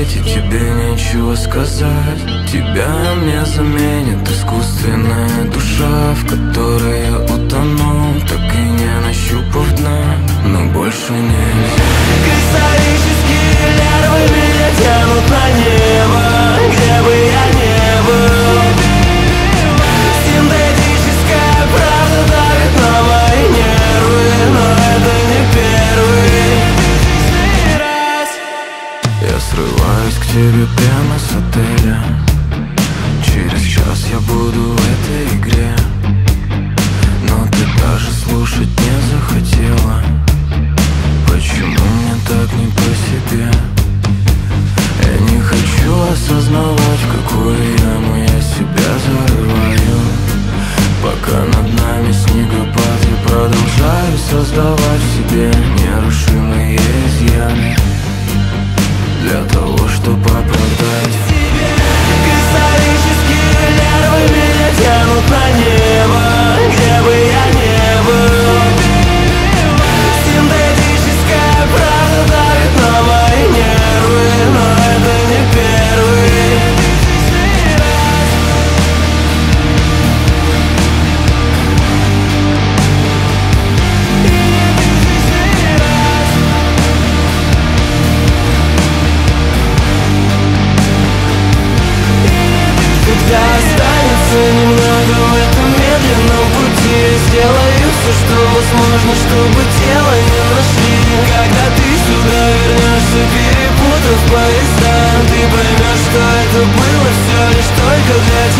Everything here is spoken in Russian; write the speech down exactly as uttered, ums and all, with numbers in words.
и тебе нечего сказать. Тебя мне заменит искусственная душа, в которой я утону, так и не нащупав дна, но больше нельзя. Кристаллические нервы меня тянут на небо, где бы я ни был. Синтетическая правда давит на мои нервы, но это не первый раз. Я срываюсь к тебе прямо с отеля. Через час я буду в этой игре, но ты даже слушать не захотела. Почему мне так не по себе? Я не хочу осознавать, в какую яму я себя зарываю. Пока над нами снегопад, я продолжаю создавать в себе нерушимые изъяны для того, чтобы оправдать себе. Кристаллические нервы меня тянут на небо, где бы я ни был. Синтетическая правда давит на мои нервы, но это не первый раз. Когда останется немного в этом медленном пути, сделаю все, что возможно, чтобы тело не нашли. Когда ты сюда вернешься, перепутав поезда, ты поймешь, что это было все лишь только для тебя.